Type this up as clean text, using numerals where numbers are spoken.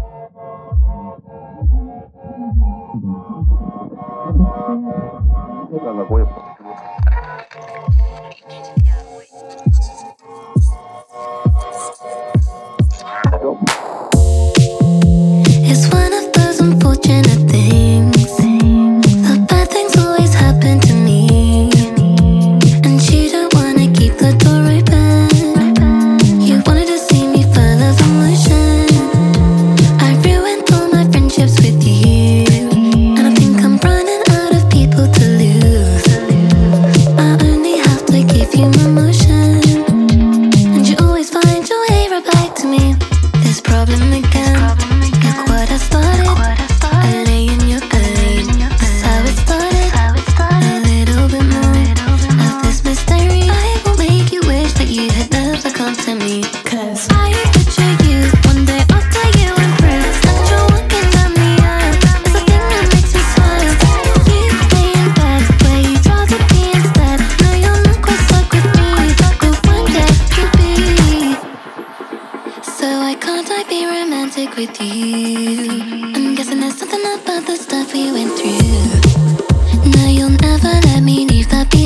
La voy a It's one of those unfortunate things. The bad things always happen to me. And you don't wanna keep the door open. You wanted to see me full of emotion. I ruined all my friendships with you. And I think I'm running out of people to lose. I only have to give you my motion. And you always find your way right back to me. This problem again. Look what I started. I lay in your bed. That's how it started. A little bit more of this mystery. I will make you wish that you had never come to me. 'Cause I picture you one day after you improve. And you're walking down the aisle. It's the thing that makes me smile. You lay in bed where you'd rather be instead. Now you're not quite stuck with me, but one day you'll be. So why can't I be romantic with you? I'm guessing there's something about the stuff we went through. Now you'll never let me leave that behind.